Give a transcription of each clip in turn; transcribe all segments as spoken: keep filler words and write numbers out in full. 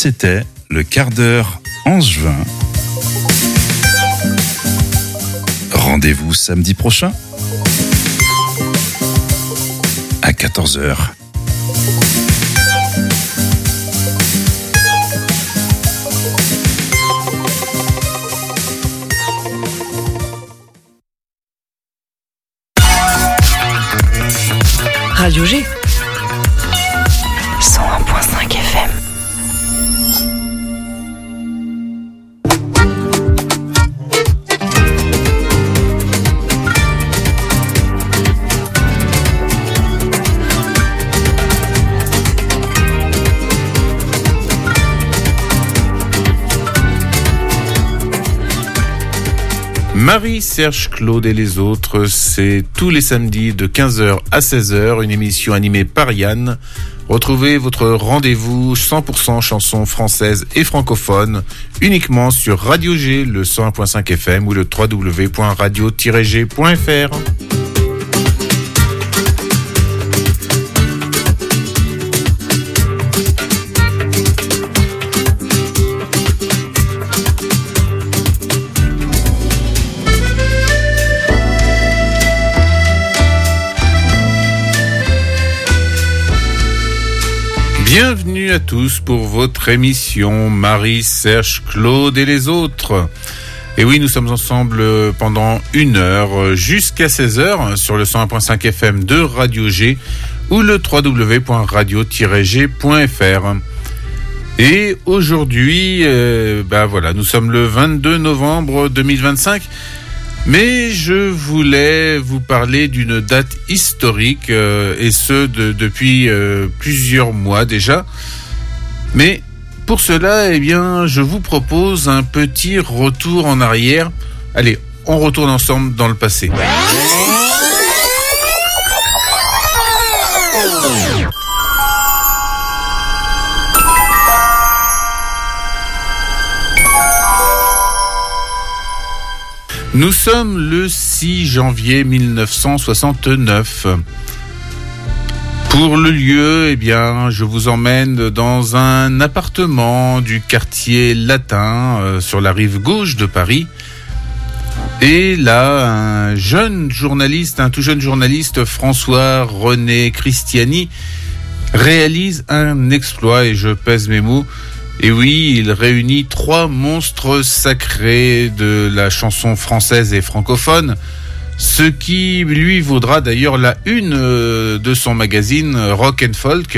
c'était le quart d'heure angevin. Rendez-vous samedi prochain à quatorze heures. Radio G cent un virgule cinq F M. Marie, Serge, Claude et les autres, c'est tous les samedis de quinze heures à seize heures, une émission animée par Yann. Retrouvez votre rendez-vous cent pour cent chansons françaises et francophones uniquement sur Radio G, le cent un virgule cinq F M ou le w w w point radio tiret g point f r. Bienvenue à tous pour votre émission Marie, Serge, Claude et les autres. Et oui, nous sommes ensemble pendant une heure jusqu'à seize heures sur le cent un virgule cinq F M de Radio G ou le w w w point radio tiret g point f r. Et aujourd'hui, euh, bah voilà, nous sommes le vingt-deux novembre deux mille vingt-cinq. Mais je voulais vous parler d'une date historique, euh, et ce de, depuis euh, plusieurs mois déjà. Mais pour cela, eh bien, je vous propose un petit retour en arrière. Allez, on retourne ensemble dans le passé. Nous sommes le six janvier mille neuf cent soixante-neuf. Pour le lieu, eh bien, je vous emmène dans un appartement du quartier latin, euh, sur la rive gauche de Paris. Et là, un jeune journaliste, un tout jeune journaliste, François-René Cristiani, réalise un exploit, et je pèse mes mots. Et oui, il réunit trois monstres sacrés de la chanson française et francophone, ce qui lui vaudra d'ailleurs la une de son magazine Rock and Folk.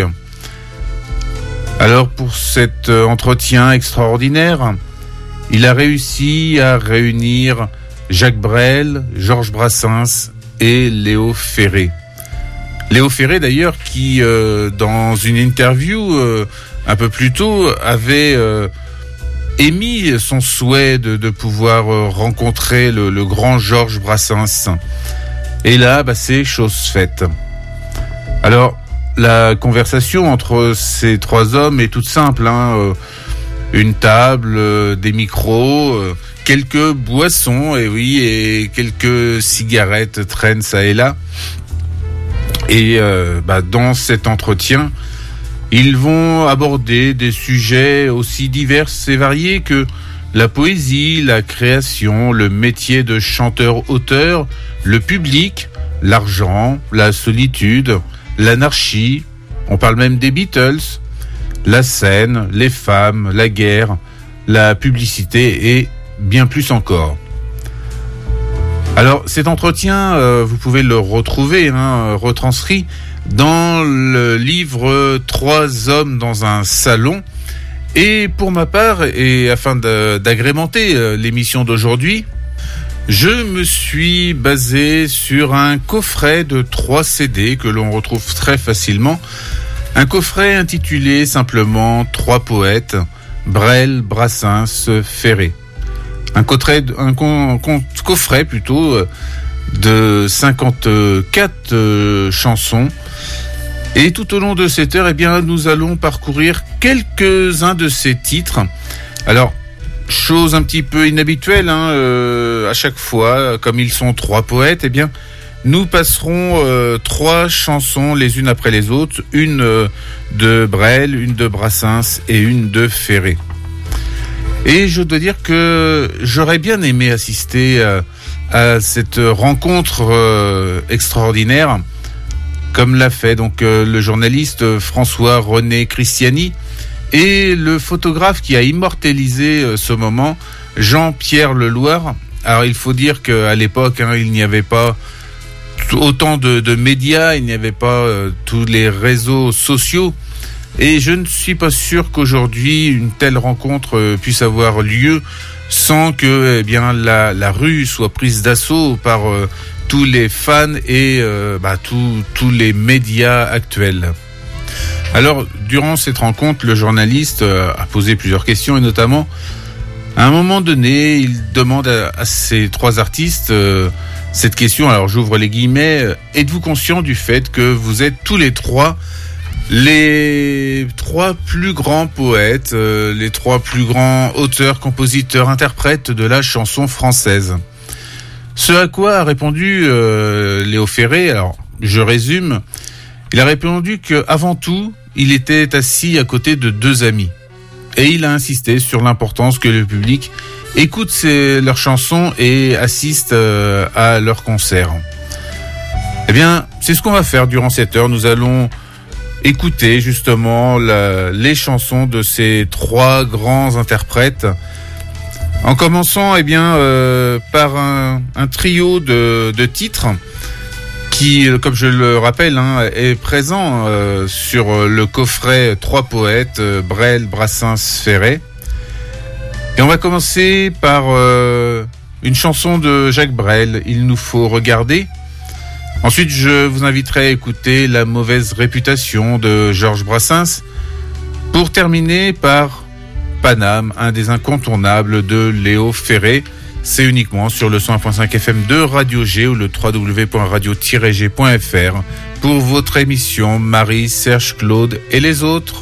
Alors pour cet entretien extraordinaire, il a réussi à réunir Jacques Brel, Georges Brassens et Léo Ferré. Léo Ferré d'ailleurs qui, euh, dans une interview euh, un peu plus tôt, avait euh, émis son souhait de, de pouvoir euh, rencontrer le, le grand Georges Brassens. Et là, bah, c'est chose faite. Alors, la conversation entre ces trois hommes est toute simple, hein, euh, une table, euh, des micros, euh, quelques boissons, et oui, et quelques cigarettes traînent ça et là. Et euh, bah, dans cet entretien, ils vont aborder des sujets aussi divers et variés que la poésie, la création, le métier de chanteur-auteur, le public, l'argent, la solitude, l'anarchie, on parle même des Beatles, la scène, les femmes, la guerre, la publicité et bien plus encore. Alors cet entretien, euh, vous pouvez le retrouver, hein, retranscrit dans le livre Trois hommes dans un salon. Et pour ma part, et afin de, d'agrémenter euh, l'émission d'aujourd'hui, je me suis basé sur un coffret de trois C D que l'on retrouve très facilement. Un coffret intitulé simplement Trois poètes, Brel, Brassens, Ferré. Un, coffret, un, un, un coffret plutôt de cinquante-quatre euh, chansons. Et tout au long de cette heure, eh bien, nous allons parcourir quelques-uns de ces titres. Alors, chose un petit peu inhabituelle, hein, euh, à chaque fois, comme ils sont trois poètes, eh bien, nous passerons euh, trois chansons les unes après les autres, une euh, de Brel, une de Brassens et une de Ferré. Et je dois dire que j'aurais bien aimé assister à, à cette rencontre euh, extraordinaire, comme l'a fait donc euh, le journaliste François-René Cristiani et le photographe qui a immortalisé euh, ce moment, Jean-Pierre Leloir. Alors il faut dire qu'à l'époque, hein, il n'y avait pas autant de, de médias, il n'y avait pas euh, tous les réseaux sociaux, et je ne suis pas sûr qu'aujourd'hui une telle rencontre euh, puisse avoir lieu sans que eh bien la, la rue soit prise d'assaut par euh, tous les fans et euh, bah, tous tous les médias actuels. Alors durant cette rencontre, le journaliste euh, a posé plusieurs questions, et notamment à un moment donné, il demande à, à ces trois artistes euh, cette question, alors j'ouvre les guillemets, euh, êtes-vous conscient du fait que vous êtes tous les trois les trois plus grands poètes, euh, les trois plus grands auteurs, compositeurs, interprètes de la chanson française? Ce à quoi a répondu euh, Léo Ferré, alors je résume, il a répondu qu'avant tout, il était assis à côté de deux amis. Et il a insisté sur l'importance que le public écoute ses, leurs chansons et assiste euh, à leurs concerts. Eh bien, c'est ce qu'on va faire durant cette heure. Nous allons écouter justement la, les chansons de ces trois grands interprètes. En commençant, eh bien, euh, par un, un trio de, de titres qui, comme je le rappelle, hein, est présent euh, sur le coffret Trois poètes, euh, Brel, Brassens, Ferré. Et on va commencer par euh, une chanson de Jacques Brel, Il nous faut regarder. Ensuite, je vous inviterai à écouter La mauvaise réputation de Georges Brassens. Pour terminer par Paname, un des incontournables de Léo Ferré. C'est uniquement sur le cent un virgule cinq F M de Radio G ou le w w w point radio tiret g point f r pour votre émission Marie, Serge, Claude et les autres.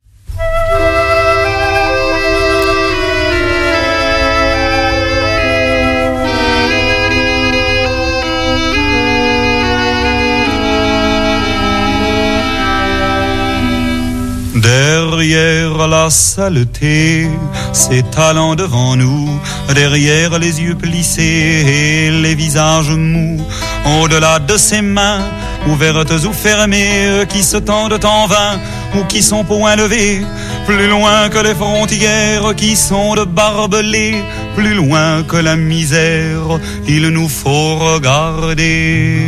Derrière la saleté, ses talents devant nous, derrière les yeux plissés et les visages mous, au-delà de ses mains, ouvertes ou fermées, qui se tendent en vain ou qui sont point levées, plus loin que les frontières qui sont de barbelés, plus loin que la misère, il nous faut regarder.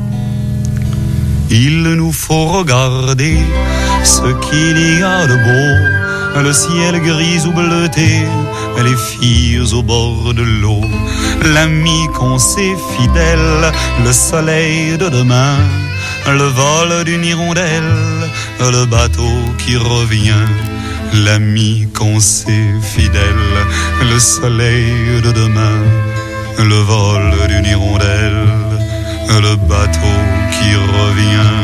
Il nous faut regarder ce qu'il y a de beau, le ciel gris ou bleuté, les filles au bord de l'eau, l'ami qu'on sait fidèle, le soleil de demain, le vol d'une hirondelle, le bateau qui revient, l'ami qu'on sait fidèle, le soleil de demain, le vol d'une hirondelle, le bateau qui revient.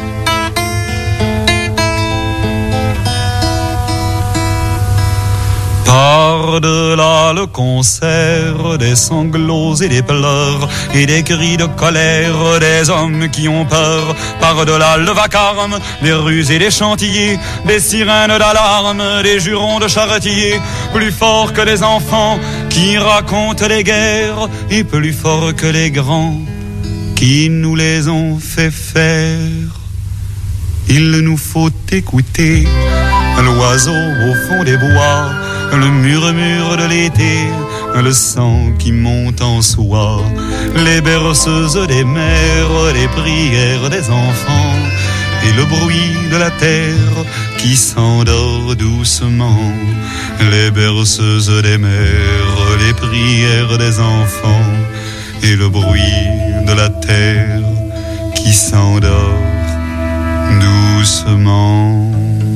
Par-delà le concert, des sanglots et des pleurs, et des cris de colère, des hommes qui ont peur. Par-delà le vacarme, des rues et des chantiers, des sirènes d'alarme, des jurons de charretiers, plus forts que les enfants qui racontent les guerres, et plus forts que les grands qui nous les ont fait faire. Il nous faut écouter l'oiseau au fond des bois, le murmure de l'été, le sang qui monte en soi, les berceuses des mères, les prières des enfants, et le bruit de la terre qui s'endort doucement, les berceuses des mères, les prières des enfants, et le bruit de la terre qui s'endort doucement.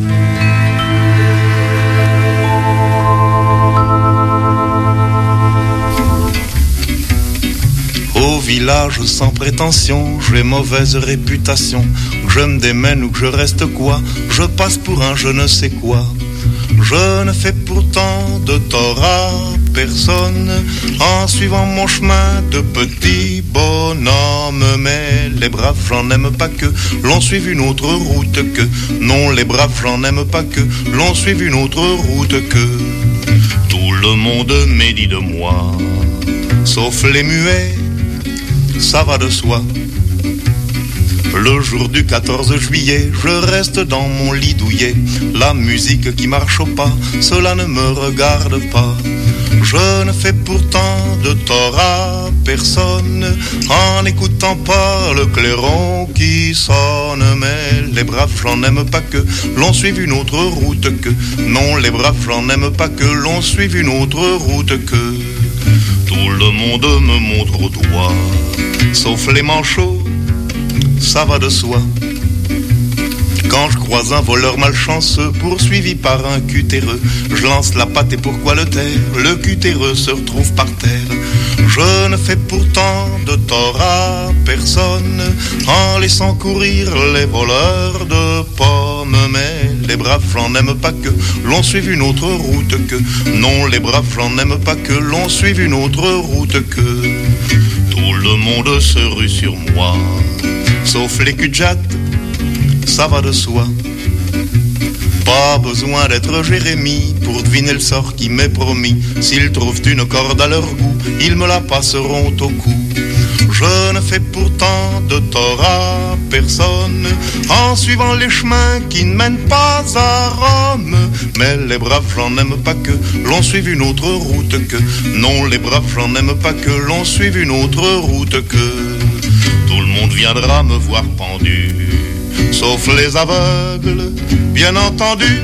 Au village sans prétention, j'ai mauvaise réputation. Que je me démène ou que je reste quoi, je passe pour un je ne sais quoi. Je ne fais pourtant de tort à personne en suivant mon chemin de petit bonhomme. Mais les braves j'en aime pas que l'on suive une autre route que. Non, les braves j'en aime pas que l'on suive une autre route que. Tout le monde médit de moi, sauf les muets, ça va de soi. Le jour du quatorze juillet, je reste dans mon lit douillet. La musique qui marche au pas, cela ne me regarde pas. Je ne fais pourtant de tort à personne en n'écoutant pas le clairon qui sonne. Mais les braves j'en aime pas que l'on suive une autre route que. Non, les braves j'en aime pas que l'on suive une autre route que. Tout le monde me montre au doigt, sauf les manchots, ça va de soi. Quand je croise un voleur malchanceux poursuivi par un cutéreux, je lance la patte et pourquoi le taire? Le cutéreux se retrouve par terre. Je ne fais pourtant de tort à personne en laissant courir les voleurs de pommes. Mais les braves j'en aime pas que l'on suive une autre route que. Non, les braves j'en aime pas que l'on suive une autre route que. Tout le monde se rue sur moi, sauf les cul-de-jatte, ça va de soi. Pas besoin d'être Jérémie pour deviner le sort qui m'est promis. S'ils trouvent une corde à leur goût, ils me la passeront au cou. Je ne fais pourtant de tort à personne en suivant les chemins qui ne mènent pas à Rome. Mais les braves j'en aime pas que l'on suive une autre route que. Non, les braves j'en aime pas que l'on suive une autre route que. Tout le monde viendra me voir pendu, sauf les aveugles, bien entendu.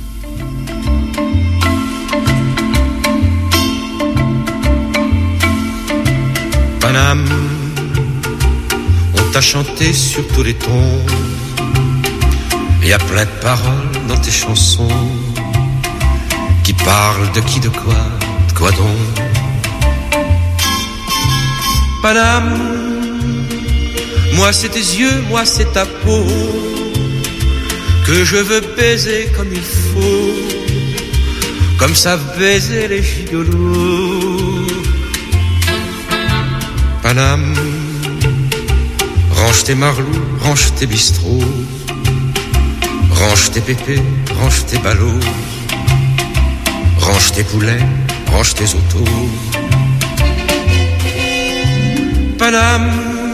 Paname, on t'a chanté sur tous les tons, il y a plein de paroles dans tes chansons qui parlent de qui, de quoi, de quoi donc. Paname, moi c'est tes yeux, moi c'est ta peau que je veux baiser comme il faut, comme savent baiser les gigolos. Paname, range tes marlous, range tes bistrots, range tes pépés, range tes ballots, range tes poulets, range tes autos. Paname,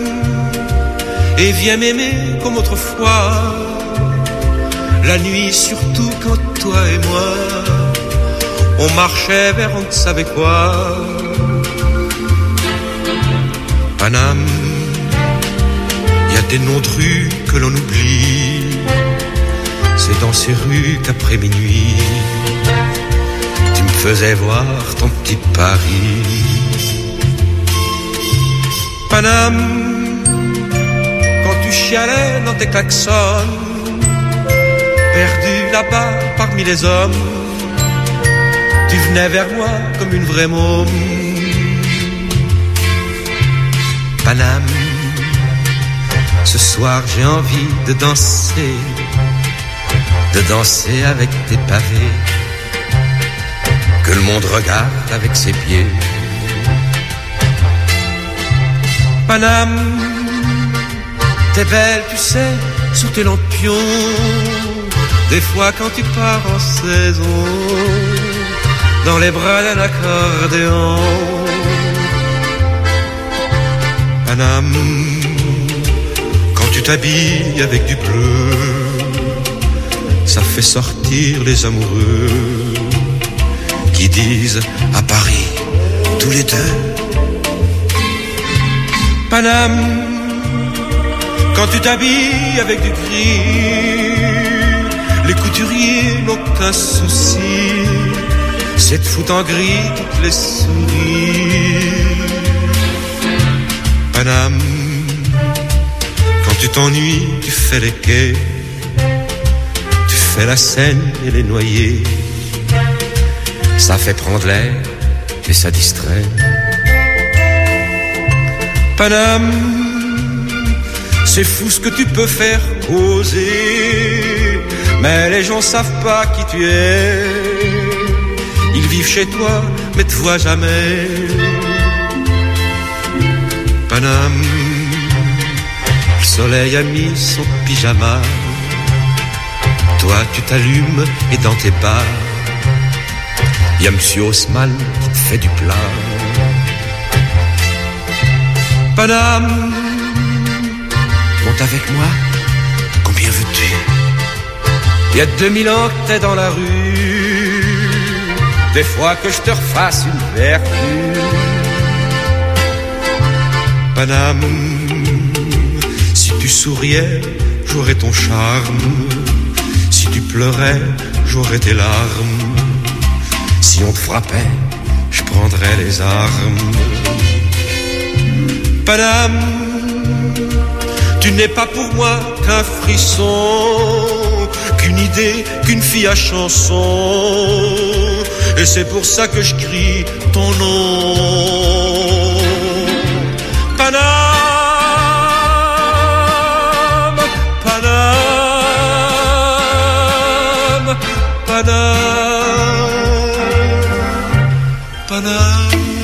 et viens m'aimer comme autrefois, la nuit surtout quand toi et moi on marchait vers on ne savait quoi. Paname, y a des noms de rues que l'on oublie, c'est dans ces rues qu'après minuit tu me faisais voir ton petit Paris. Paname, quand tu chialais dans tes klaxons, perdu là-bas parmi les hommes, tu venais vers moi comme une vraie môme. Paname, ce soir j'ai envie de danser, de danser avec tes pavés, que le monde regarde avec ses pieds. Paname, t'es belle, tu sais, sous tes lampions, des fois quand tu pars en saison, dans les bras d'un accordéon. Paname, quand tu t'habilles avec du bleu, ça fait sortir les amoureux qui disent à Paris tous les deux. Paname, quand tu t'habilles avec du gris, les couturiers n'ont qu'un souci, c'est de foutre en gris toutes les souris. Paname, quand tu t'ennuies, tu fais les quais, tu fais la Seine et les noyers, ça fait prendre l'air et ça distrait. Paname, c'est fou ce que tu peux faire oser, mais les gens savent pas qui tu es, ils vivent chez toi, mais te voient jamais. Paname, le soleil a mis son pyjama. Toi, tu t'allumes et dans tes bars, y a Monsieur Haussmann qui te fait du plat. Paname, monte avec moi, combien veux-tu? Y a deux mille ans que t'es dans la rue, des fois que je te refasse une vertu. Paname, si tu souriais, j'aurais ton charme. Si tu pleurais, j'aurais tes larmes. Si on te frappait, je prendrais les armes. Paname, tu n'es pas pour moi qu'un frisson, qu'une idée, qu'une fille à chanson. Et c'est pour ça que je crie ton nom. Paname, Paname, Paname, Paname.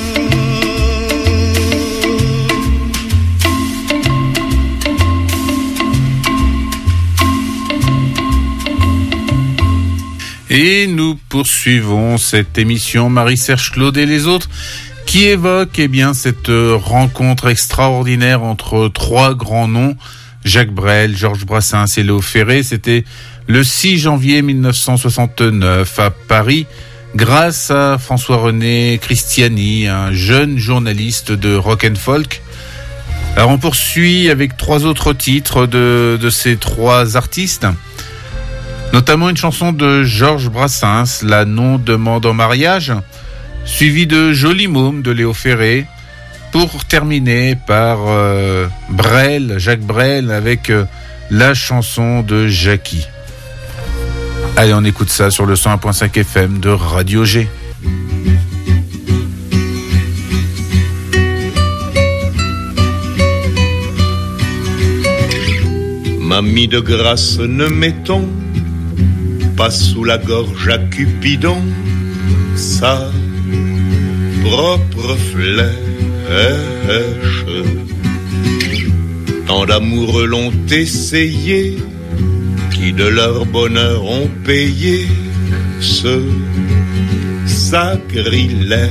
Et nous poursuivons cette émission Marie-Serge Claude et les autres qui évoque eh bien cette rencontre extraordinaire entre trois grands noms, Jacques Brel, Georges Brassens et Léo Ferré. C'était le six janvier mille neuf cent soixante-neuf à Paris, grâce à François-René Christiani, un jeune journaliste de rock and folk. Alors on poursuit avec trois autres titres de, de ces trois artistes, notamment une chanson de Georges Brassens, La Non demande en mariage, suivie de Joli Môme de Léo Ferré, pour terminer par euh, Brel, Jacques Brel, avec euh, la chanson de Jackie. Allez, on écoute ça sur le cent un virgule cinq F M de Radio G. Mamie de grâce, ne mettons pas sous la gorge à Cupidon sa propre flèche. Tant d'amoureux l'ont essayé, qui de leur bonheur ont payé ce sacrilège.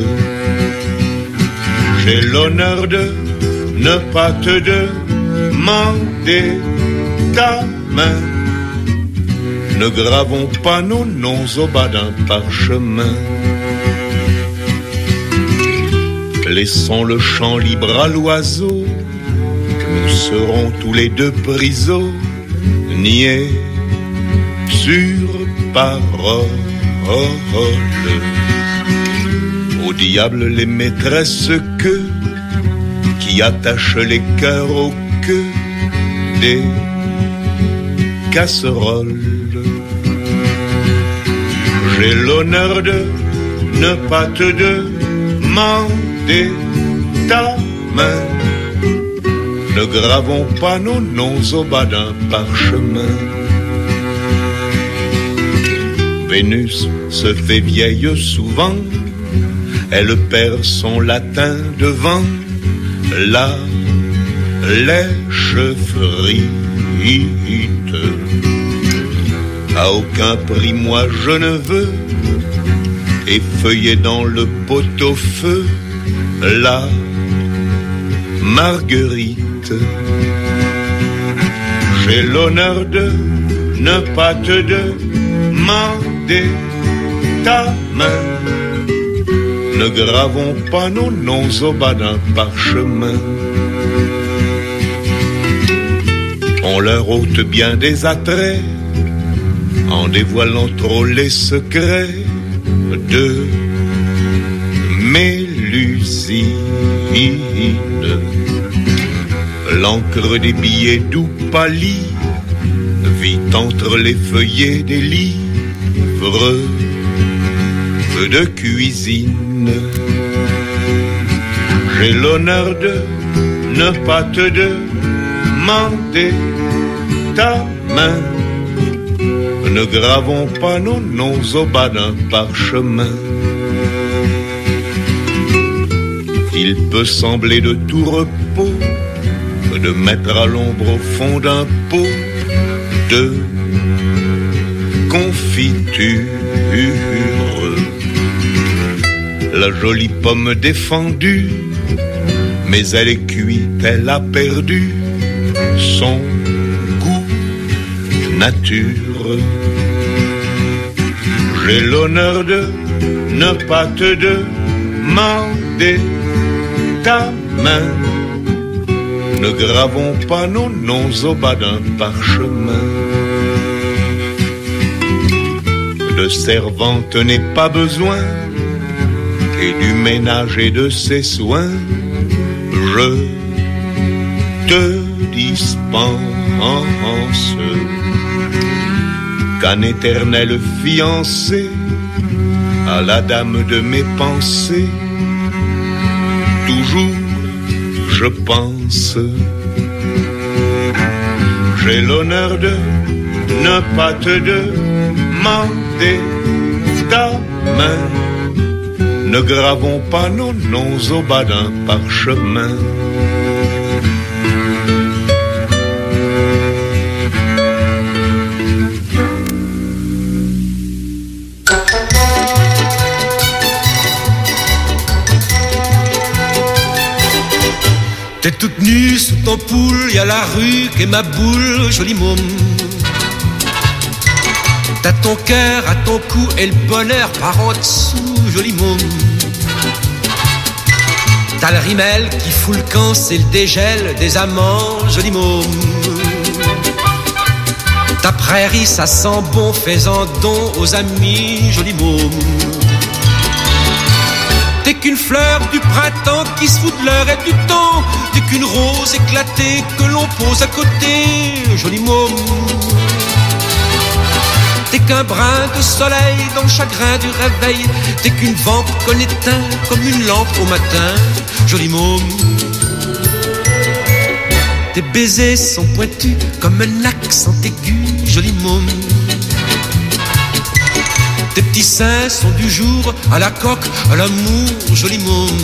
J'ai l'honneur de ne pas te demander ta main. Ne gravons pas nos noms au bas d'un parchemin. Laissons le champ libre à l'oiseau, nous serons tous les deux prisonniers sur parole. Au diable les maîtresses que qui attachent les cœurs aux queues des casseroles. J'ai l'honneur de ne pas te demander ta main. Ne gravons pas nos noms au bas d'un parchemin. Vénus se fait vieille souvent, elle perd son latin devant la lèche frite. À aucun prix moi je ne veux effeuiller dans le pot-au-feu la marguerite. J'ai l'honneur de ne pas te demander ta main. Ne gravons pas nos noms au bas d'un parchemin. On leur ôte bien des attraits en dévoilant trop les secrets de Mélusine. L'encre des billets doux pâlit vit entre les feuillets des livres de cuisine. J'ai l'honneur de ne pas te demander ta main. Ne gravons pas nos noms au bas d'un parchemin. Il peut sembler de tout repos de mettre à l'ombre au fond d'un pot de confiture la jolie pomme défendue, mais elle est cuite, elle a perdu son goût nature. J'ai l'honneur de ne pas te demander ta main. Ne gravons pas nos noms au bas d'un parchemin. De servante n'est pas besoin, et du ménage et de ses soins, je te dispense. Qu'un éternel fiancé à la dame de mes pensées, toujours je pense. J'ai l'honneur de ne pas te demander ta main. Ne gravons pas nos noms au bas d'un parchemin. T'es toute nue sous ton poule, y'a la rue qu'est ma boule, jolie môme. T'as ton cœur à ton cou et le bonheur par en dessous, jolie môme. T'as le rimel qui fout le camp, c'est le dégel des amants, jolie môme. Ta prairie, ça sent bon, fais-en don aux amis, jolie môme. T'es qu'une fleur du printemps qui se fout de l'heure et du temps. T'es qu'une rose éclatée que l'on pose à côté, jolie môme. T'es qu'un brin de soleil dans le chagrin du réveil. T'es qu'une vente qu'on éteint comme une lampe au matin, jolie môme. Tes baisers sont pointus comme un accent aigu, jolie môme. Tes petits seins sont du jour à la coque, à l'amour, jolie môme.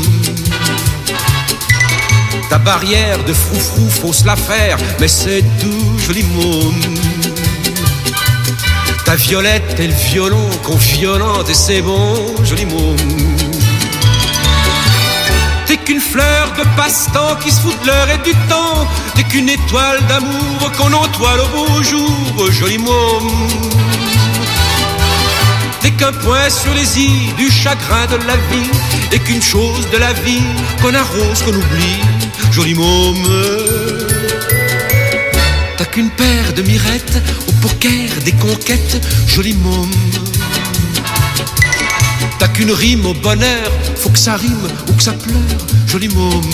Ta barrière de froufrou, faut se la faire, mais c'est doux, jolie môme. Ta violette et le violon qu'on violente et c'est bon, jolie môme. T'es qu'une fleur de passe-temps qui se fout de l'heure et du temps. T'es qu'une étoile d'amour qu'on entoile au beau jour, jolie môme. T'es qu'un point sur les i du chagrin de la vie. T'es qu'une chose de la vie qu'on arrose, qu'on oublie, jolie môme. T'as qu'une paire de mirettes au poker des conquêtes, jolie môme. T'as qu'une rime au bonheur, faut que ça rime ou que ça pleure, jolie môme.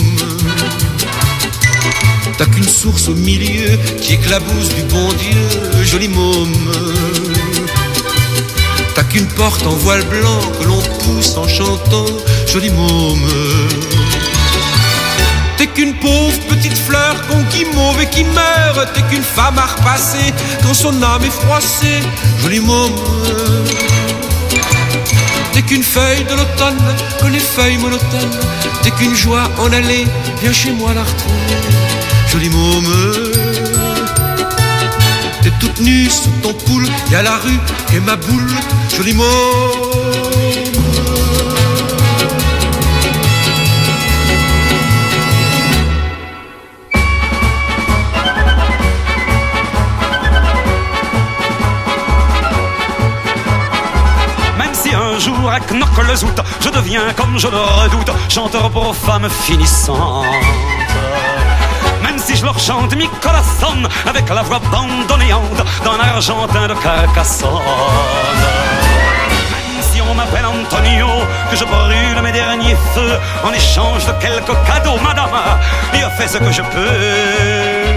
T'as qu'une source au milieu qui éclabousse du bon Dieu, jolie môme. T'as qu'une porte en voile blanc que l'on pousse en chantant, jolie môme. T'es qu'une pauvre petite fleur qu'on guimauve et qui meurt. T'es qu'une femme à repasser quand son âme est froissée, jolie môme. T'es qu'une feuille de l'automne que les feuilles monotones. T'es qu'une joie en aller, viens chez moi la retrouver, jolie môme. T'es toute nue sous ton poule, y'a la rue et ma boule, jolie môme. À Knock-le-Zout, je deviens comme je le redoute, chanteur pour femmes finissantes. Même si je leur chante mi corazon avec la voix bandonnéante d'un argentin de Carcassonne. Même si on m'appelle Antonio, que je brûle mes derniers feux en échange de quelques cadeaux, madame, et fait ce que je peux.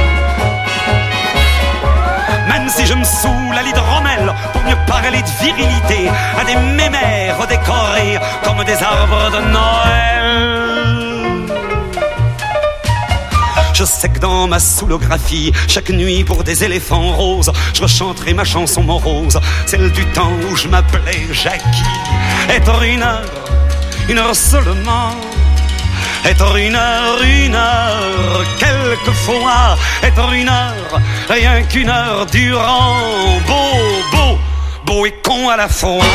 Même si je me saoule à l'hydromel pour mieux parler de virilité à des mémères décorés comme des arbres de Noël. Je sais que dans ma soulographie, chaque nuit pour des éléphants roses, je rechanterai ma chanson morose, celle du temps où je m'appelais Jackie. Être une heure, une heure seulement, être une heure, une heure, quelquefois, être une heure, rien qu'une heure durant, beau, beau, beau et con à la fois.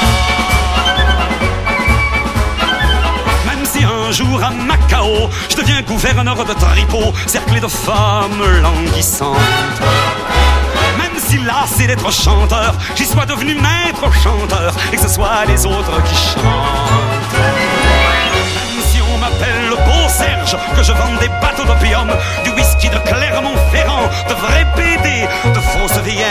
Même si un jour à Macao, je deviens gouverneur de Tripot, cerclé de femmes languissantes. Même si lassé d'être chanteur, j'y sois devenu maître chanteur, et que ce soit les autres qui chantent. On m'appelle le beau Serge, que je vende des bateaux d'opium, du whisky de Clermont-Ferrand, de vrais B D, de fausses vierges.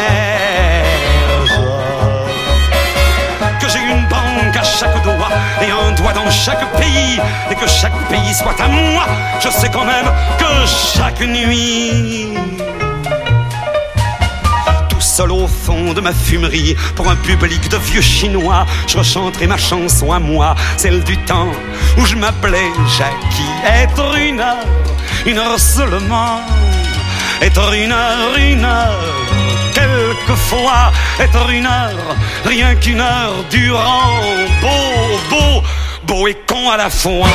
Que j'ai une banque à chaque doigt et un doigt dans chaque pays, et que chaque pays soit à moi. Je sais quand même que chaque nuit, seul au fond de ma fumerie, pour un public de vieux chinois, je rechanterai ma chanson à moi, celle du temps où je m'appelais Jackie. Être une heure, une heure seulement, être une heure, une heure, quelquefois, être une heure, rien qu'une heure durant, beau, beau, beau et con à la fois.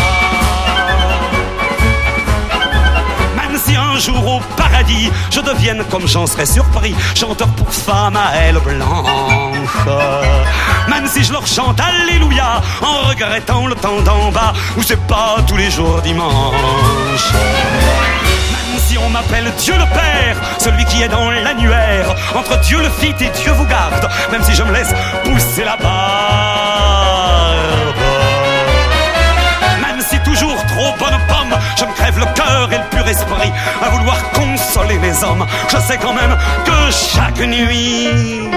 Si un jour au paradis je devienne, comme j'en serais surpris, chanteur pour femmes à ailes blanches, même si je leur chante Alléluia en regrettant le temps d'en bas où c'est pas tous les jours dimanche. Même si on m'appelle Dieu le Père, celui qui est dans l'annuaire entre Dieu le Fit et Dieu vous garde, même si je me laisse pousser la barbe, même si toujours trop bonne pomme, je me crève le cœur et le pur esprit à vouloir consoler les hommes, je sais quand même que chaque nuit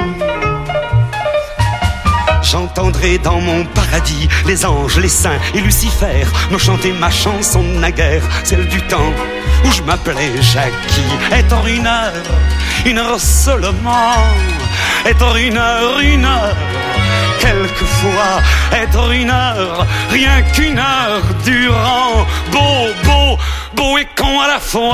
j'entendrai dans mon paradis les anges, les saints et Lucifer me chanter ma chanson de naguère, celle du temps où je m'appelais Jackie. Être une heure, une heure seulement, être une heure, une heure, quelquefois, être une heure, rien qu'une heure durant, beau, beau, beau et con à la fois.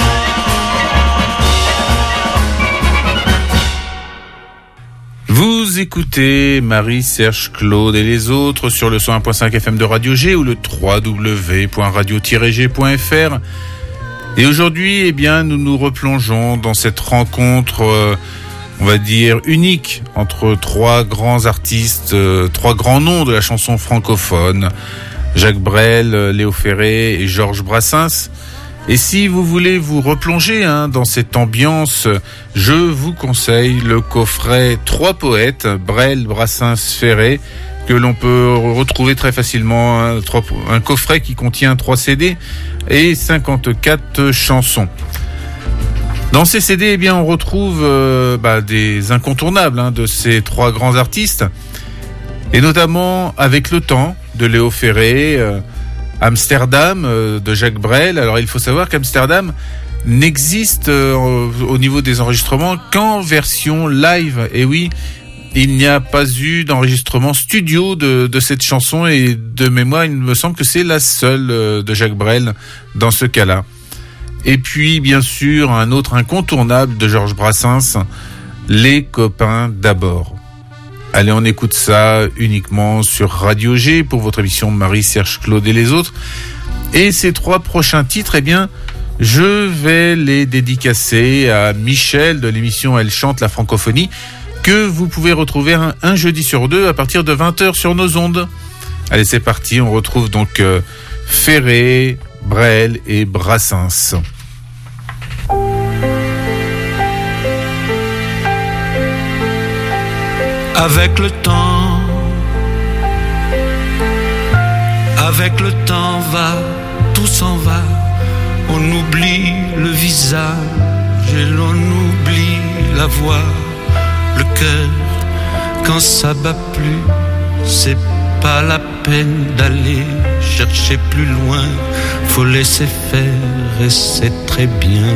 Vous écoutez Marie, Serge, Claude et les autres sur le cent un point cinq F M de Radio G ou le w w w point radio tiret g point f r. Et aujourd'hui, eh bien, nous nous replongeons dans cette rencontre, euh, on va dire, unique entre trois grands artistes, euh, trois grands noms de la chanson francophone, Jacques Brel, Léo Ferré et Georges Brassens. Et si vous voulez vous replonger hein, dans cette ambiance, je vous conseille le coffret Trois poètes, Brel, Brassens, Ferré, que l'on peut retrouver très facilement. Hein, trois, un coffret qui contient trois C D et cinquante-quatre chansons. Dans ces C D, eh bien, on retrouve euh, bah, des incontournables hein, de ces trois grands artistes, et notamment Avec le temps de Léo Ferré, euh, Amsterdam euh, de Jacques Brel. Alors il faut savoir qu'Amsterdam n'existe euh, au niveau des enregistrements qu'en version live. Et oui, il n'y a pas eu d'enregistrement studio de, de cette chanson, et de mémoire, il me semble que c'est la seule euh, de Jacques Brel dans ce cas-là. Et puis, bien sûr, un autre incontournable de Georges Brassens, Les copains d'abord. Allez, on écoute ça uniquement sur Radio G pour votre émission Marie, Serge, Claude et les autres. Et ces trois prochains titres, eh bien, je vais les dédicacer à Michel de l'émission Elle chante la francophonie, que vous pouvez retrouver un, un jeudi sur deux à partir de vingt heures sur nos ondes. Allez, c'est parti, on retrouve donc euh, Ferré, Brel et Brassens. Avec le temps, avec le temps va, tout s'en va, on oublie le visage et l'on oublie la voix, le cœur, quand ça bat plus, c'est pas la peine d'aller chercher plus loin, faut laisser faire et c'est très bien.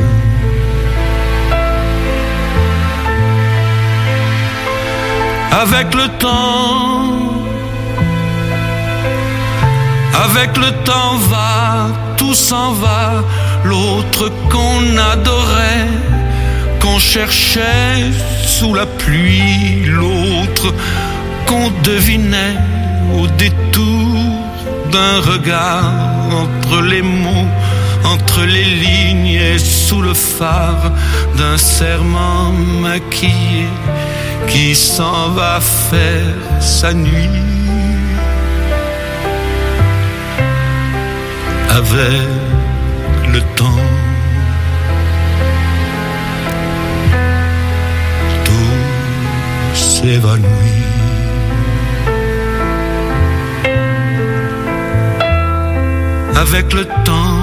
Avec le temps, avec le temps va, tout s'en va, l'autre qu'on adorait, qu'on cherchait sous la pluie, l'autre qu'on devinait au détour d'un regard, entre les mots, entre les lignes et sous le phare d'un serment maquillé qui s'en va faire sa nuit. Avec le temps, tout s'évanouit. Avec le temps,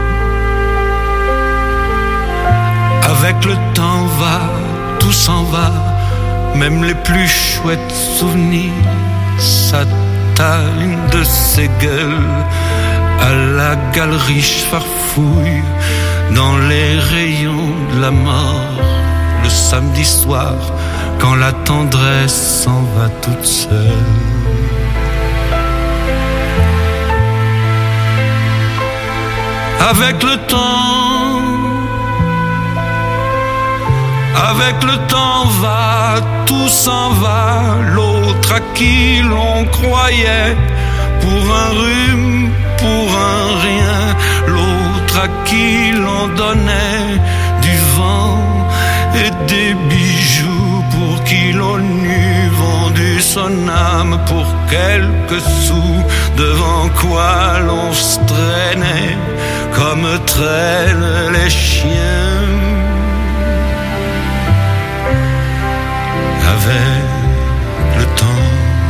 avec le temps va, tout s'en va, même les plus chouettes souvenirs s'atteignent de ces gueules à la galerie farfouille dans les rayons de la mort le samedi soir quand la tendresse s'en va toute seule. Avec le temps, avec le temps va, tout s'en va, l'autre à qui l'on croyait pour un rhume, pour un rien, l'autre à qui l'on donnait du vent et des bijoux, pour qui l'on eût vendu son âme pour quelques sous, devant quoi l'on se traînait comme traînent les chiens. Avec le temps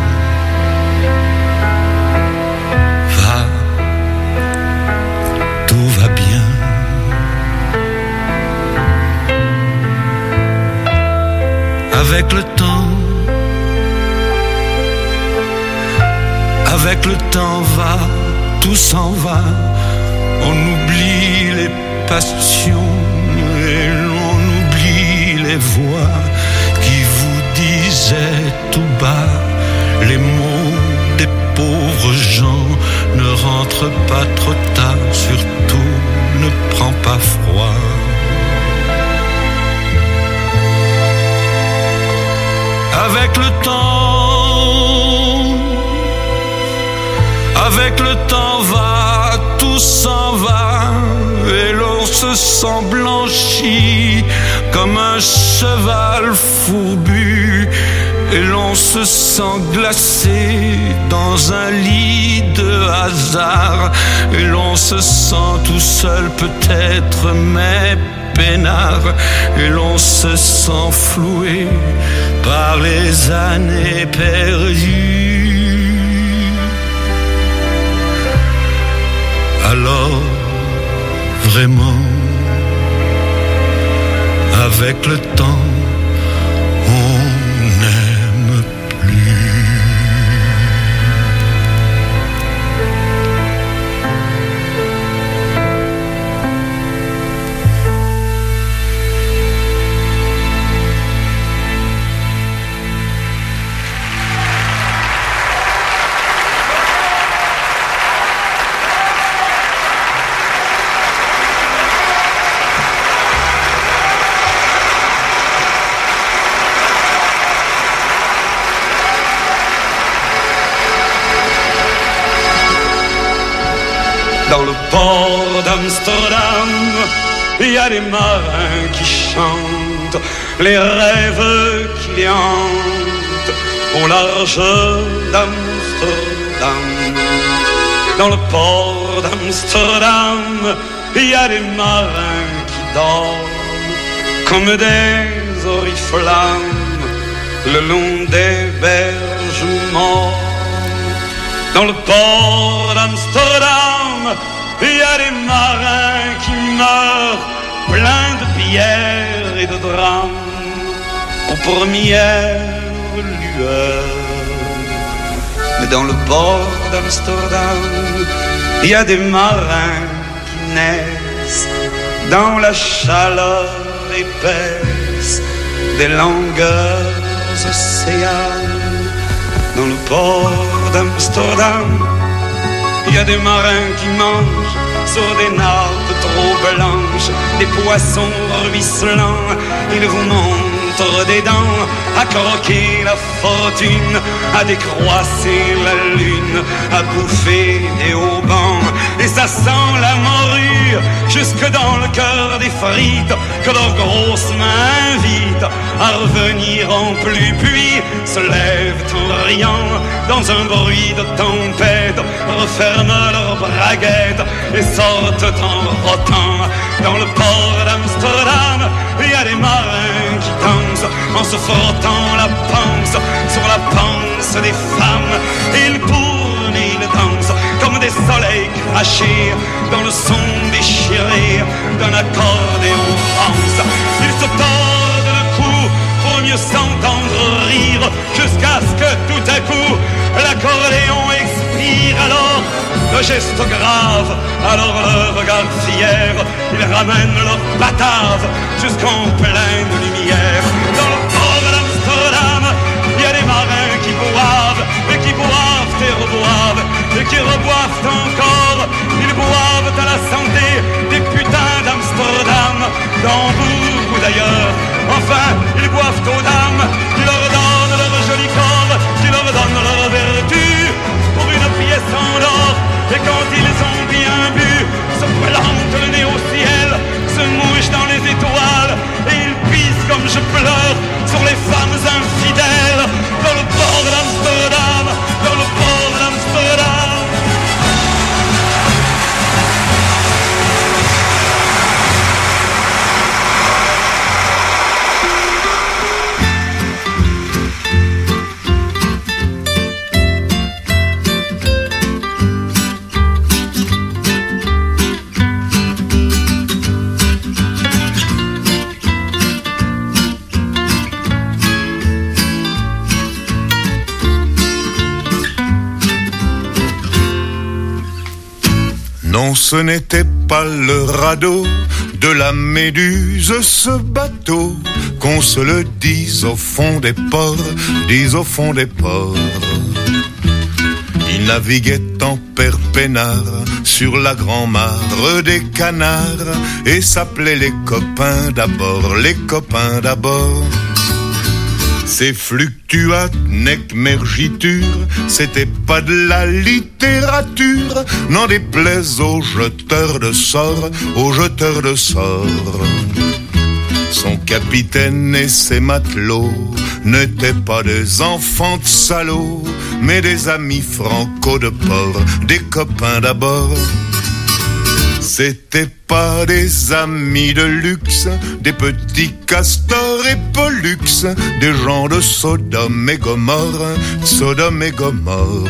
va, tout va bien. Avec le temps, avec le temps va, tout s'en va. On oublie les passions et l'on oublie les voix qui vous disaient tout bas les mots des pauvres gens. Ne rentre pas trop tard, surtout ne prends pas froid. Avec le temps, avec le temps va, tout s'en va, et l'on se sent blanchi comme un cheval fourbu, et l'on se sent glacé dans un lit de hasard, et l'on se sent tout seul peut-être, mais peinard, et l'on se sent floué par les années perdues. Alors, vraiment, avec le temps, on n'aime plus. Dans le port d'Amsterdam, il y a des marins qui chantent les rêves qui les hantent au large d'Amsterdam. Dans le port d'Amsterdam, il y a des marins qui dorment comme des oriflammes le long des berges mortes. Dans le port d'Amsterdam, il y a des marins qui meurent pleins de pierres et de drames aux premières lueurs. Mais dans le port d'Amsterdam, il y a des marins qui naissent dans la chaleur épaisse des longueurs océanes. Dans le port d'Amsterdam, il y a des marins qui mangent sur des nappes trop peau blanche, des poissons ruisselants. Ils vous montrent des dents à croquer la fortune, à décroisser la lune, à bouffer des haubans. Et ça sent la morue jusque dans le cœur des frites que leurs grosses mains invitent à revenir en pluie. Puis se lèvent en riant dans un bruit de tempête, referment leurs braguettes et sortent en rotant. Dans le port d'Amsterdam, il y a des marins qui dansent en se frottant la panse sur la panse des femmes. Ils tournent et ils dansent comme des soleils crachés dans le son déchiré d'un accordéon rance. Ils se tordent le cou pour mieux s'entendre rire, jusqu'à ce que tout à coup l'accordéon expire. Alors le geste grave, alors le regard fier, ils ramènent leur batave jusqu'en pleine lumière. Dans le port d'Amsterdam, il y a des marins qui boivent, et qui boivent et reboivent, et qui reboivent encore. Ils boivent à la santé des putains d'Amsterdam, d'Hambourg ou d'ailleurs. Enfin, ils boivent aux dames qui leur donnent leur joli corps, qui leur donnent leur vertu pour une pièce en or. Et quand ils ont bien bu, se plantent le nez au ciel, se mouchent dans les étoiles, et ils pissent comme je pleure sur les femmes infidèles. Dans le port d'Amsterdam, dans le port d'Amsterdam. Non, ce n'était pas le radeau de la Méduse, ce bateau, qu'on se le dise au fond des ports, dise au fond des ports. Il naviguait en père peinard sur la grand-mare des canards et s'appelait les copains d'abord, les copains d'abord. Ces fluctuates nec mergiture, c'était pas de la littérature, n'en déplaise aux jeteurs de sorts, aux jeteurs de sorts. Son capitaine et ses matelots n'étaient pas des enfants de salauds, mais des amis franco de port, des copains d'abord. C'était pas des amis de luxe, des petits castors et pollux, des gens de Sodome et Gomorre, Sodome et Gomorre.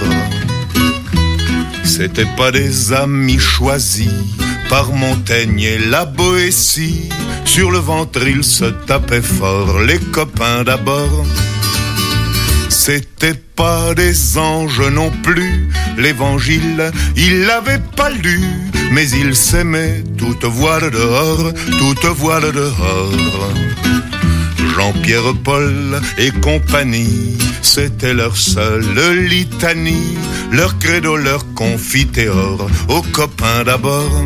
C'était pas des amis choisis par Montaigne et la Boétie, sur le ventre ils se tapaient fort, les copains d'abord. C'était pas des anges non plus, l'évangile, ils l'avaient pas lu, mais ils s'aimaient, toute voile dehors, toute voile dehors. Jean-Pierre Paul et compagnie, c'était leur seule litanie, leur credo, leur confiteor, aux copains d'abord.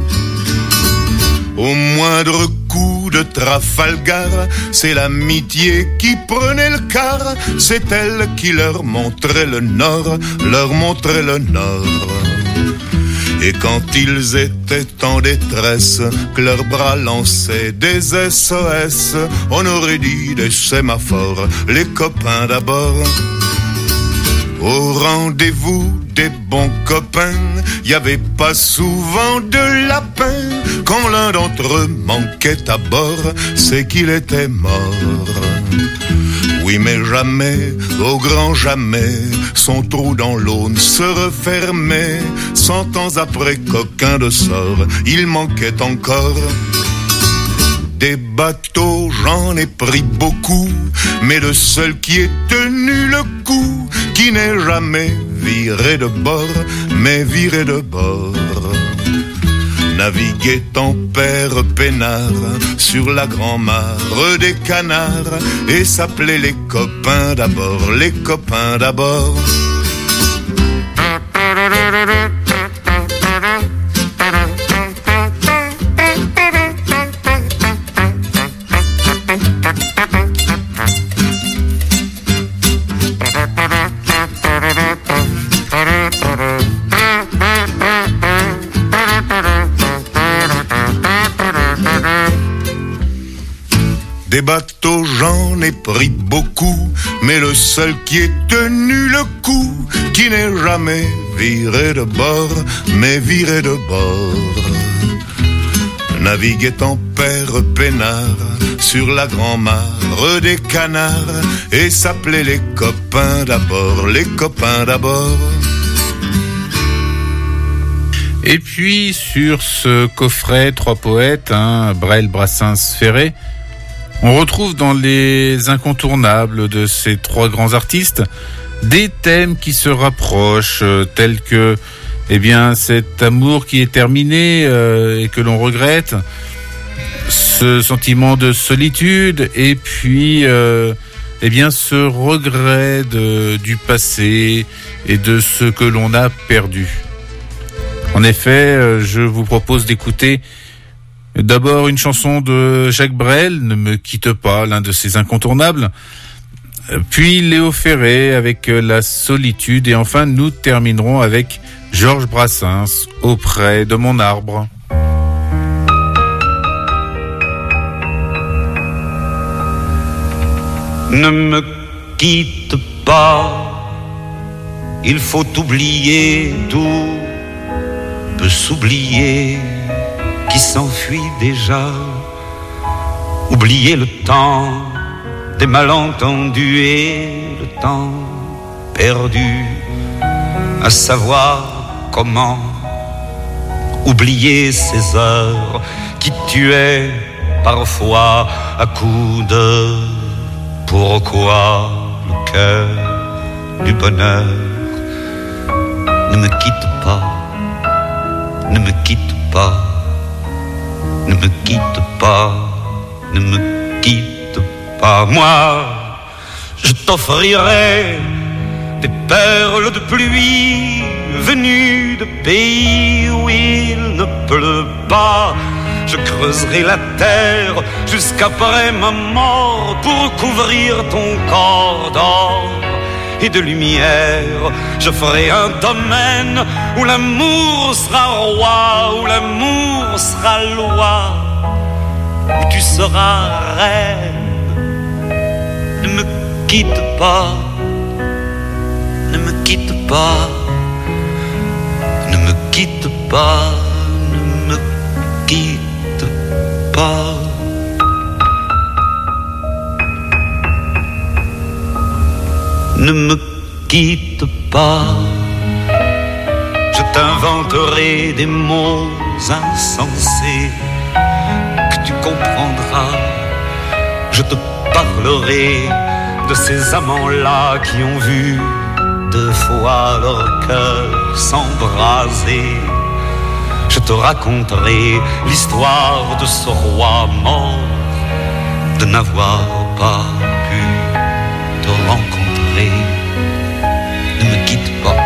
Au moindre coup de Trafalgar, c'est l'amitié qui prenait le quart, c'est elle qui leur montrait le nord, leur montrait le nord. Et quand ils étaient en détresse, que leurs bras lançaient des S O S, on aurait dit des sémaphores, les copains d'abord. Au rendez-vous des bons copains, y avait pas souvent de lapin. Quand l'un d'entre eux manquait à bord, c'est qu'il était mort. Oui, mais jamais, au grand jamais, son trou dans l'eau ne se refermait. Cent ans après, coquin de sort, il manquait encore. Des bateaux, j'en ai pris beaucoup, mais le seul qui ait tenu le coup, qui n'est jamais viré de bord, mais viré de bord. Naviguait en père peinard sur la grand-mare des canards et s'appelait les copains d'abord, les copains d'abord. Des bateaux j'en ai pris beaucoup, mais le seul qui ait tenu le coup, qui n'est jamais viré de bord, mais viré de bord, naviguait en père peinard sur la grand-mare des canards et s'appelait les copains d'abord, les copains d'abord. Et puis sur ce coffret Trois poètes, hein, Brel, Brassens, Ferré, on retrouve dans les incontournables de ces trois grands artistes des thèmes qui se rapprochent, euh, tels que eh bien cet amour qui est terminé euh, et que l'on regrette, ce sentiment de solitude et puis euh, eh bien ce regret de, du passé et de ce que l'on a perdu. En effet, je vous propose d'écouter d'abord une chanson de Jacques Brel, Ne me quitte pas, l'un de ses incontournables, puis Léo Ferré avec La solitude, et enfin nous terminerons avec Georges Brassens, Auprès de mon arbre. Ne me quitte pas, il faut oublier, tout peut s'oublier, qui s'enfuit déjà. Oublier le temps des malentendus et le temps perdu, à savoir comment oublier ces heures qui tuaient parfois à coups de pourquoi le cœur du bonheur. Ne me quitte pas, ne me quitte pas, ne me quitte pas, ne me quitte pas. Moi, je t'offrirai des perles de pluie venues de pays où il ne pleut pas. Je creuserai la terre jusqu'après ma mort pour couvrir ton corps d'or et de lumière. Je ferai un domaine où l'amour sera roi, où l'amour sera loi, où tu seras reine. Ne me quitte pas, ne me quitte pas, ne me quitte pas, ne me quitte pas. Ne me quitte pas, je t'inventerai des mots insensés que tu comprendras. Je te parlerai de ces amants-là qui ont vu deux fois leur cœur s'embraser. Je te raconterai l'histoire de ce roi mort, de n'avoir pas pu te rencontrer. Ne me quitte pas,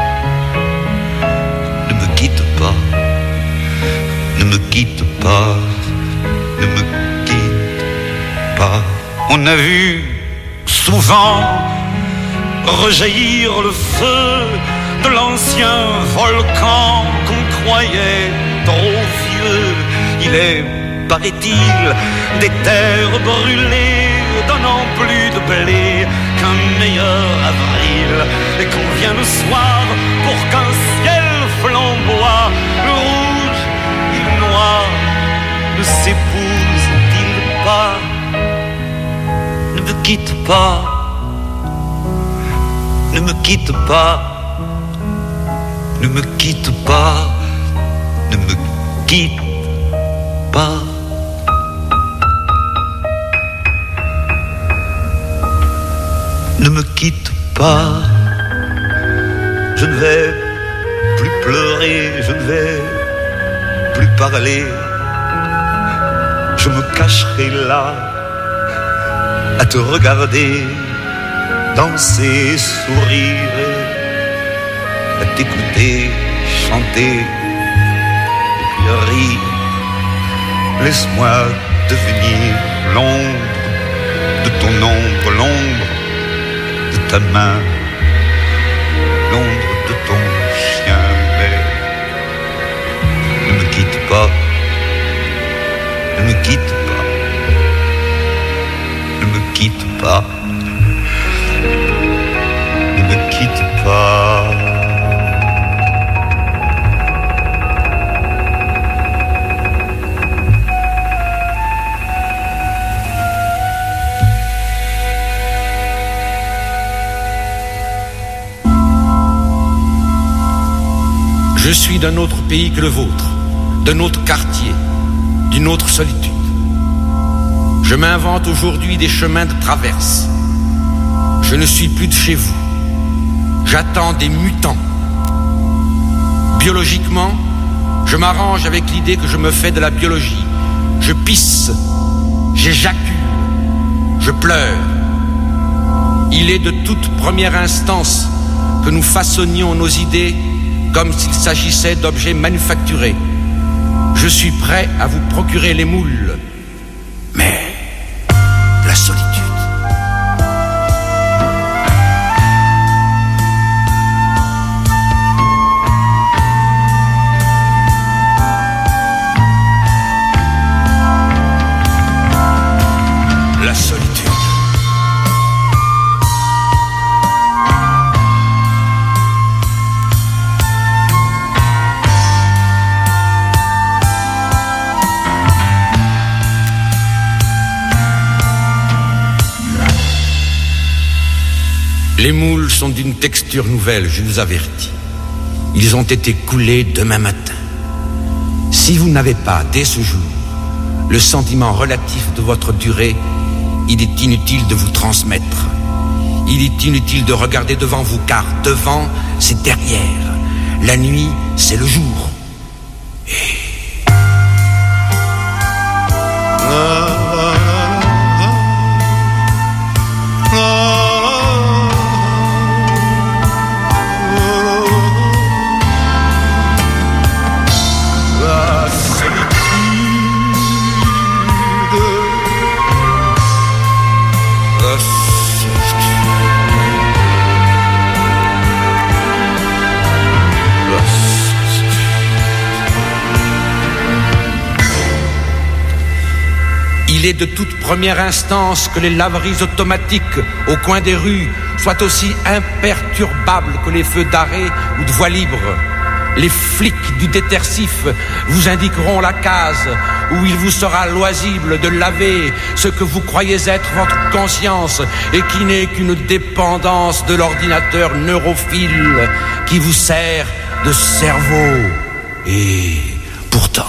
ne me quitte pas, ne me quitte pas, ne me quitte pas. On a vu souvent rejaillir le feu de l'ancien volcan qu'on croyait trop vieux. Il est, paraît-il, des terres brûlées donnant plus de blé qu'un meilleur avril, et qu'on vient le soir pour qu'un ciel flamboie. Le rouge et le noir ne s'épousent-ils pas? Ne me quitte pas, ne me quitte pas, ne me quitte pas, ne me quitte pas. Ne me quitte pas, je ne vais plus pleurer, je ne vais plus parler. Je me cacherai là à te regarder danser, sourire, à t'écouter chanter et puis rire. Laisse-moi devenir l'ombre de ton ombre, l'ombre de ta main, l'ombre de ton chien. Mais ne me quitte pas, ne me quitte pas, quitte pas, ne me quitte pas. Je suis d'un autre pays que le vôtre, d'un autre quartier, d'une autre solitude. Je m'invente aujourd'hui des chemins de traverse. Je ne suis plus de chez vous. J'attends des mutants. Biologiquement, je m'arrange avec l'idée que je me fais de la biologie. Je pisse, j'éjacule, je pleure. Il est de toute première instance que nous façonnions nos idées comme s'il s'agissait d'objets manufacturés. Je suis prêt à vous procurer les moules. Mais la solitude. La solitude. Les moules sont d'une texture nouvelle, je vous avertis. Ils ont été coulés demain matin. Si vous n'avez pas, dès ce jour, le sentiment relatif de votre durée, il est inutile de vous transmettre. Il est inutile de regarder devant vous, car devant, c'est derrière. La nuit, c'est le jour. Et... Il est de toute première instance que les laveries automatiques au coin des rues soient aussi imperturbables que les feux d'arrêt ou de voie libre. Les flics du détersif vous indiqueront la case où il vous sera loisible de laver ce que vous croyez être votre conscience et qui n'est qu'une dépendance de l'ordinateur neurophile qui vous sert de cerveau. Et pourtant...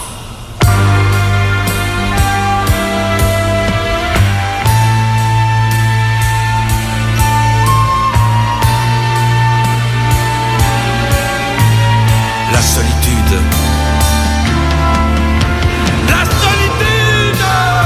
La solitude. La solitude.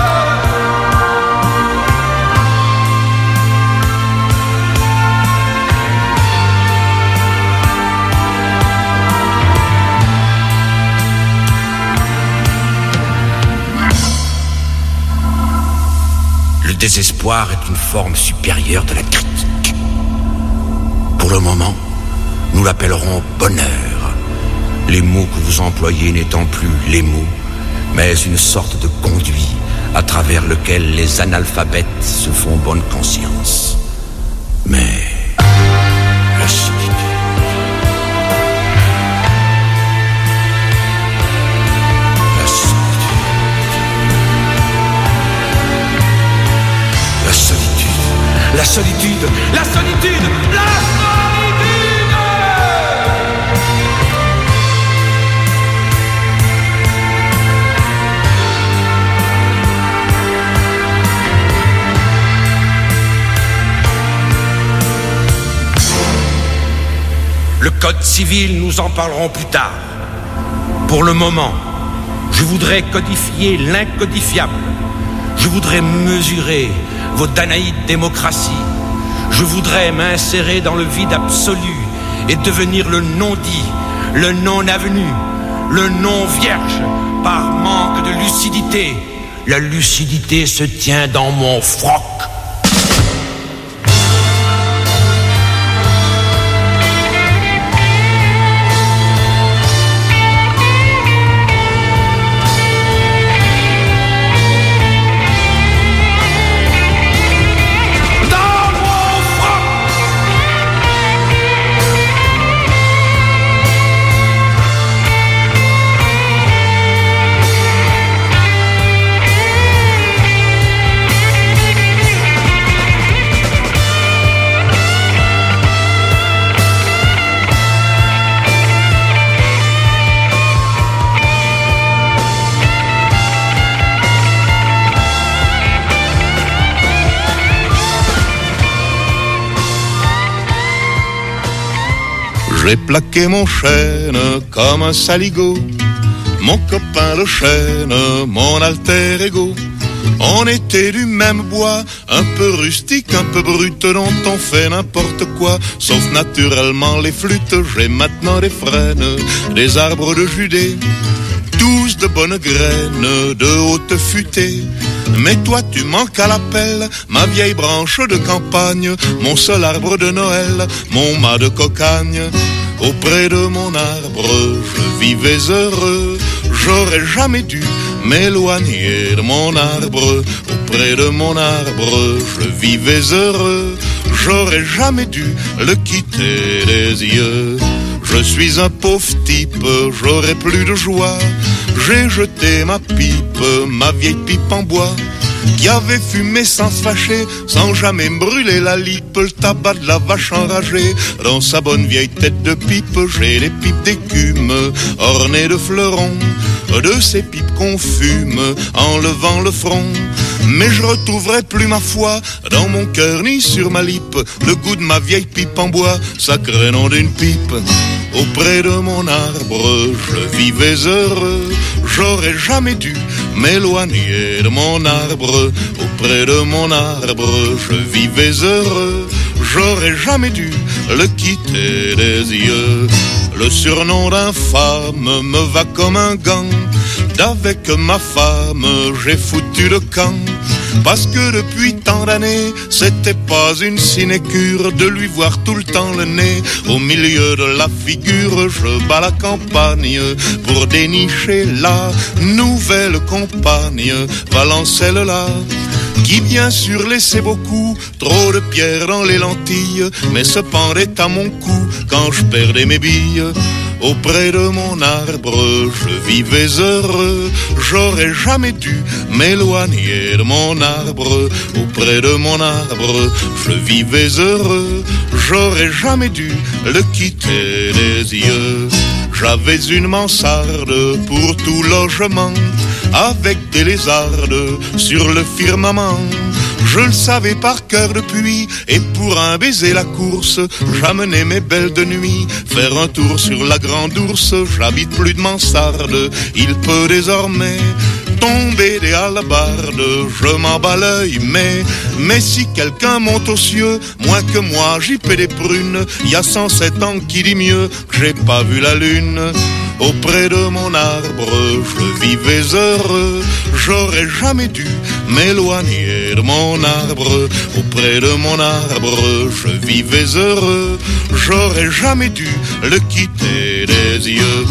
Le désespoir est une forme supérieure de la critique. Pour le moment, nous l'appellerons bonheur. Les mots que vous employez n'étant plus les mots, mais une sorte de conduit à travers lequel les analphabètes se font bonne conscience. Mais la solitude. La solitude. La solitude. La solitude. La solitude. La solitude. Le code civil, nous en parlerons plus tard. Pour le moment, je voudrais codifier l'incodifiable. Je voudrais mesurer vos danaïdes démocraties. Je voudrais m'insérer dans le vide absolu et devenir le non-dit, le non-avenu, le non-vierge, par manque de lucidité. La lucidité se tient dans mon froc. J'ai plaqué mon chêne comme un saligot, mon copain le chêne, mon alter ego. On était du même bois, un peu rustique, un peu brut, dont on fait n'importe quoi, sauf naturellement les flûtes. J'ai maintenant des frênes, des arbres de Judée, tous de bonnes graines, de haute futée. Mais toi tu manques à l'appel, ma vieille branche de campagne, mon seul arbre de Noël, mon mât de cocagne. Auprès de mon arbre, je vivais heureux, j'aurais jamais dû m'éloigner de mon arbre. Auprès de mon arbre, je vivais heureux, j'aurais jamais dû le quitter des yeux. Je suis un pauvre type, j'aurais plus de joie. J'ai jeté ma pipe, ma vieille pipe en bois, qui avait fumé sans se fâcher, sans jamais me brûler la lippe. Le tabac de la vache enragée, dans sa bonne vieille tête de pipe. J'ai les pipes d'écume, ornées de fleurons, de ces pipes qu'on fume, en levant le front. Mais je retrouverai plus ma foi dans mon cœur ni sur ma lippe le goût de ma vieille pipe en bois, sacré nom d'une pipe. Auprès de mon arbre, je vivais heureux, j'aurais jamais dû m'éloigner de mon arbre. Auprès de mon arbre, je vivais heureux, j'aurais jamais dû le quitter des yeux. Le surnom d'infâme me va comme un gant, d'avec ma femme j'ai foutu le camp. Parce que depuis tant d'années, c'était pas une sinécure de lui voir tout le temps le nez au milieu de la figure. Je bats la campagne pour dénicher la nouvelle compagne, Valencelle-là, qui bien sûr laissait beaucoup trop de pierres dans les lentilles, mais se pendait à mon cou quand je perdais mes billes. Auprès de mon arbre, je vivais heureux, j'aurais jamais dû m'éloigner de mon arbre. Auprès de mon arbre, je vivais heureux, j'aurais jamais dû le quitter des yeux. J'avais une mansarde pour tout logement, avec des lézardes sur le firmament. Je le savais par cœur depuis, et pour un baiser la course, j'amenais mes belles de nuit faire un tour sur la grande ourse. J'habite plus de mansarde, il peut désormais tomber des hallebardes, je m'en bats l'œil, mais, mais si quelqu'un monte aux cieux, moins que moi j'y paie des prunes, y a cent sept ans qui dit mieux que j'ai pas vu la lune. Auprès de mon arbre, je vivais heureux, j'aurais jamais dû m'éloigner de mon arbre. Auprès de mon arbre, je vivais heureux, j'aurais jamais dû le quitter des yeux.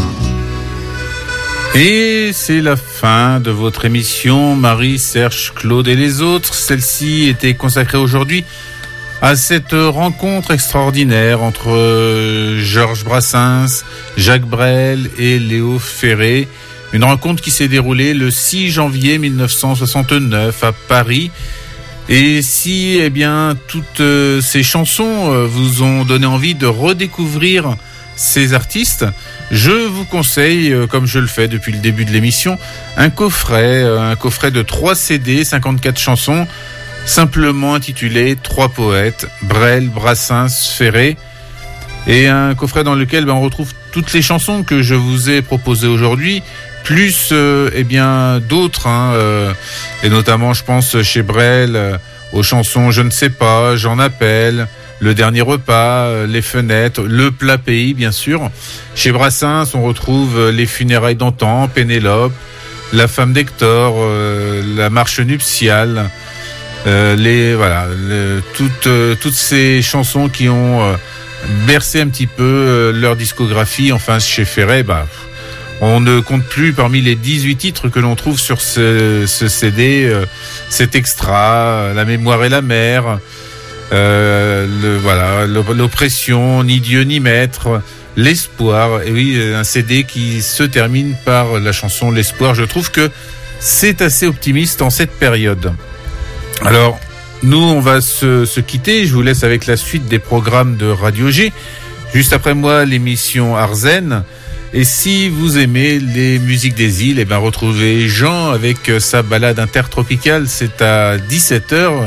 Et c'est la fin de votre émission Marie, Serge, Claude et les autres. Celle-ci était consacrée aujourd'hui à cette rencontre extraordinaire entre Georges Brassens, Jacques Brel et Léo Ferré. Une rencontre qui s'est déroulée le six janvier mille neuf cent soixante-neuf à Paris. Et si, eh bien, toutes ces chansons vous ont donné envie de redécouvrir ces artistes, je vous conseille, comme je le fais depuis le début de l'émission, un coffret, un coffret de trois C D, cinquante-quatre chansons, simplement intitulé Trois poètes, Brel, Brassens, Ferré, et un coffret dans lequel ben, on retrouve toutes les chansons que je vous ai proposées aujourd'hui, plus euh, eh bien d'autres, hein, euh, et notamment je pense chez Brel euh, aux chansons Je ne sais pas, J'en appelle, Le dernier repas, euh, Les fenêtres, Le plat pays bien sûr. Chez Brassens on retrouve euh, Les funérailles d'antan, Pénélope, La femme d'Hector, euh, La marche nuptiale. Euh, les voilà, le, toutes euh, toutes ces chansons qui ont euh, bercé un petit peu euh, leur discographie. Enfin, chez Ferré, bah, on ne compte plus parmi les dix-huit titres que l'on trouve sur ce, ce C D, euh, cet extra, La mémoire et la mer, euh, le, voilà, l'oppression, Ni Dieu ni maître, L'espoir. Et oui, un C D qui se termine par la chanson L'espoir. Je trouve que c'est assez optimiste en cette période. Alors, nous, on va se, se quitter. Je vous laisse avec la suite des programmes de Radio G. Juste après moi, l'émission Arzen. Et si vous aimez les musiques des îles, eh ben, retrouvez Jean avec sa balade intertropicale. C'est à dix-sept heures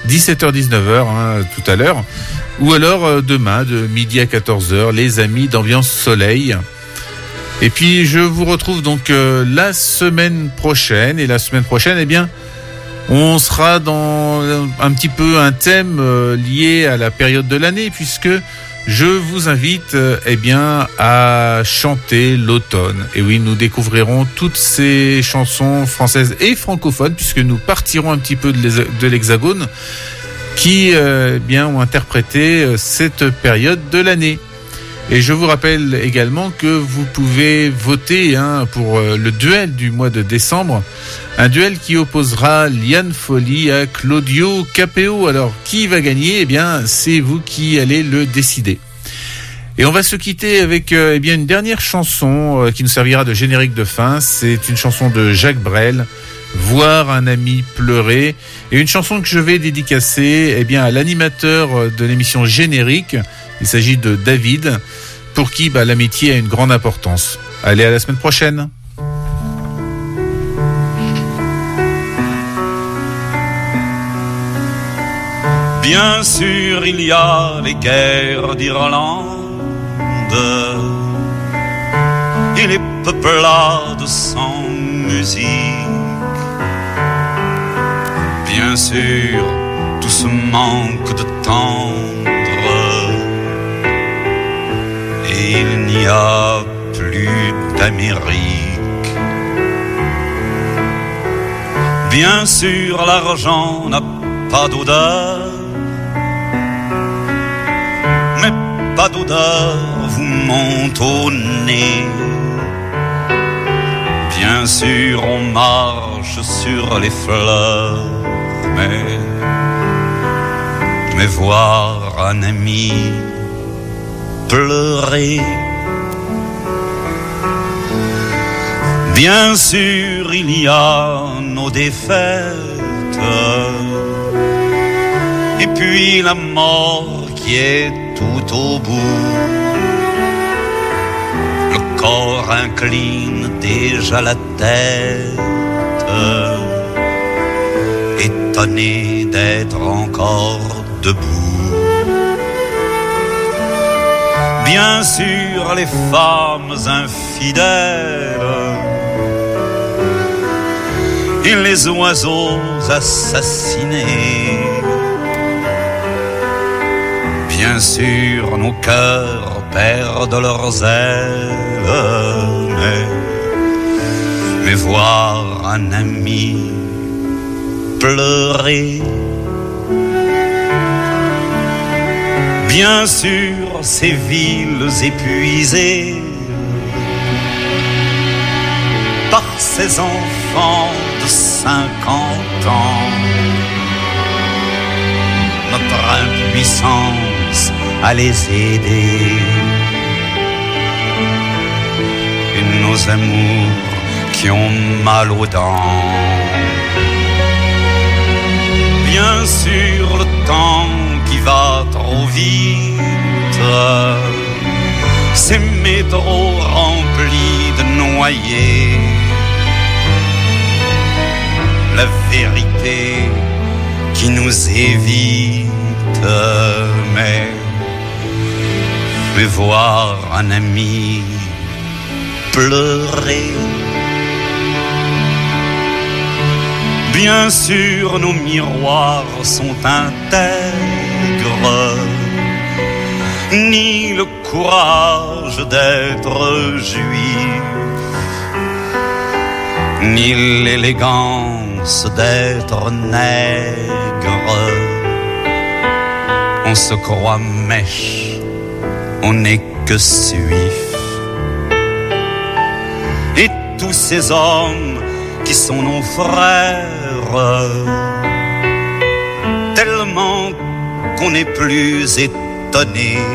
dix-sept heures dix-neuf heures hein, tout à l'heure, ou alors euh, demain de midi à quatorze heures, les amis d'Ambiance Soleil. Et puis je vous retrouve donc euh, la semaine prochaine, et la semaine prochaine, eh bien, on sera dans un petit peu un thème euh, lié à la période de l'année, puisque je vous invite euh, eh bien, à chanter l'automne. Et oui, nous découvrirons toutes ces chansons françaises et francophones, puisque nous partirons un petit peu de l'Hexagone, qui euh, eh bien, ont interprété euh, cette période de l'année. Et je vous rappelle également que vous pouvez voter hein, pour euh, le duel du mois de décembre, un duel qui opposera Liane Folly à Claudio Capéo. Alors, qui va gagner ? Eh bien, c'est vous qui allez le décider. Et on va se quitter avec euh, eh bien une dernière chanson euh, qui nous servira de générique de fin. C'est une chanson de Jacques Brel, Voir un ami pleurer, et une chanson que je vais dédicacer eh bien à l'animateur de l'émission Générique. Il s'agit de David, pour qui bah, l'amitié a une grande importance. Allez, à la semaine prochaine. Bien sûr, il y a les guerres d'Irlande et les peuplades sans musique. Bien sûr, tout ce manque de tendre, et il n'y a plus d'Amérique. Bien sûr, l'argent n'a pas d'odeur, mais pas d'odeur vous monte au nez. Bien sûr, on marche sur les fleurs, mais, mais voir un ami pleurer. Bien sûr, il y a nos défaites, et puis la mort qui est tout au bout. Le corps incline déjà la tête, étonné d'être encore debout. Bien sûr, les femmes infidèles et les oiseaux assassinés. Bien sûr, nos cœurs perdent leurs ailes, mais, mais voir un ami pleurer. Bien sûr, ces villes épuisées par ces enfants de cinquante ans, notre impuissance à les aider, et nos amours qui ont mal aux dents. Bien sûr, le temps qui va trop vite, ces métros remplis de noyés, la vérité qui nous évite, mais, mais voir un ami pleurer. Bien sûr, nos miroirs sont intègres, ni le courage d'être juif, ni l'élégance d'être nègre. On se croit mèche, on n'est que suif. Et tous ces hommes qui sont nos frères, tellement qu'on n'est plus étonné